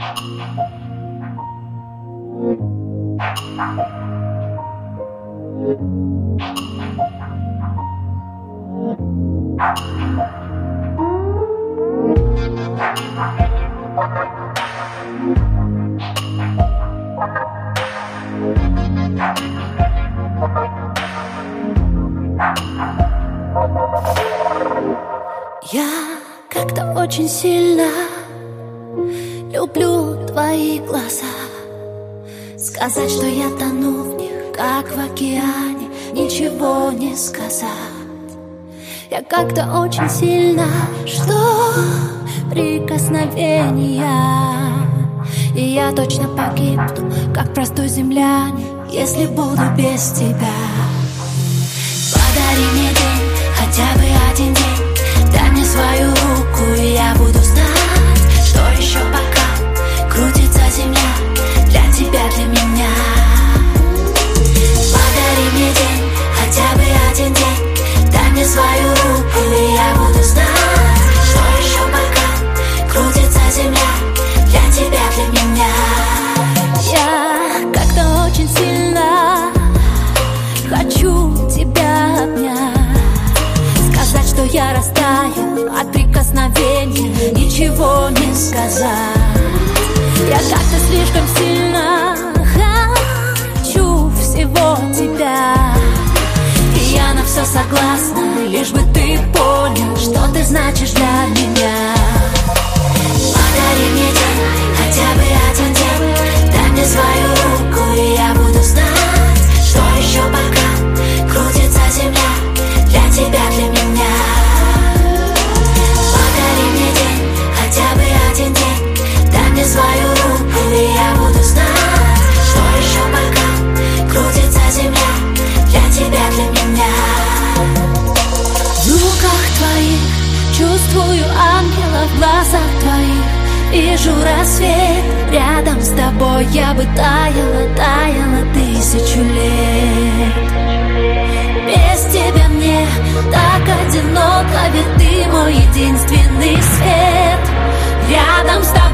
Я как-то очень сильно люблю твои глаза. Сказать, что я тону в них, как в океане, ничего не сказать. Я как-то очень сильно жду прикосновения, и я точно погибну, как простой землянин, если буду без тебя. Подари мне день, хотя бы один день, дай мне свою руку, и я буду знать, что еще пока крутится земля для тебя, для меня. Подари мне день, хотя бы один день, дай мне свою руку, и я буду знать, что еще пока крутится земля для тебя, для меня. Я как-то очень сильно хочу тебя обнять, сказать, что я растаю от прикосновения, ничего не сказать. Я как-то слишком сильно хочу всего тебя, и я на все согласна, лишь бы ты понял, что ты значишь для меня. Подари мне день, хотя бы один день, дай мне свою руку, и я буду знать, что еще пока крутится земля для тебя, для меня. Подари мне день, хотя бы один день, дай мне свою руку, и я буду знать, что еще пока крутится земля для тебя, для меня. В руках твоих чувствую ангела, в глазах твоих вижу рассвет. Рядом с тобой я бы таяла, таяла 1000 лет. Без тебя мне так одиноко, ведь ты мой единственный свет. Рядом с тобой